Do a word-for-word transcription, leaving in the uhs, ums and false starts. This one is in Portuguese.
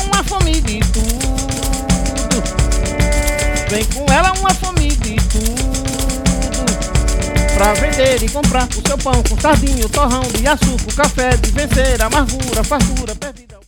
uma fome de tudo. Vem com ela uma fome de tudo. Pra vender e comprar o seu pão com sardinha, torrão de açúcar, café, de vencer a amargura, fartura, perdida.